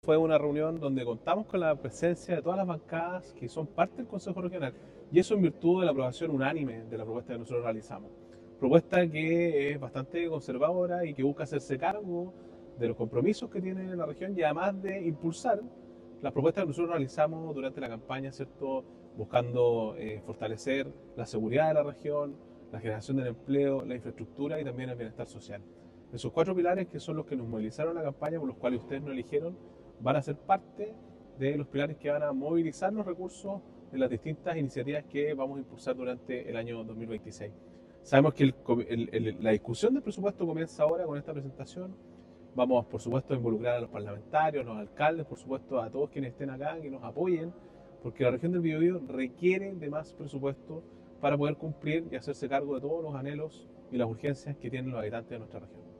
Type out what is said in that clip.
Fue una reunión donde contamos con la presencia de todas las bancadas que son parte del Consejo Regional, y eso en virtud de la aprobación unánime de la propuesta que nosotros realizamos. Propuesta que es bastante conservadora y que busca hacerse cargo de los compromisos que tiene la región y además de impulsar las propuestas que nosotros realizamos durante la campaña, ¿cierto? Buscando fortalecer la seguridad de la región, la generación del empleo, la infraestructura y también el bienestar social. Esos cuatro pilares que son los que nos movilizaron la campaña, por los cuales ustedes nos eligieron, van a ser parte de los pilares que van a movilizar los recursos de las distintas iniciativas que vamos a impulsar durante el año 2026. Sabemos que la discusión del presupuesto comienza ahora con esta presentación. Vamos, por supuesto, a involucrar a los parlamentarios, a los alcaldes, por supuesto, a todos quienes estén acá, que nos apoyen, porque la región del Biobío requiere de más presupuesto para poder cumplir y hacerse cargo de todos los anhelos y las urgencias que tienen los habitantes de nuestra región.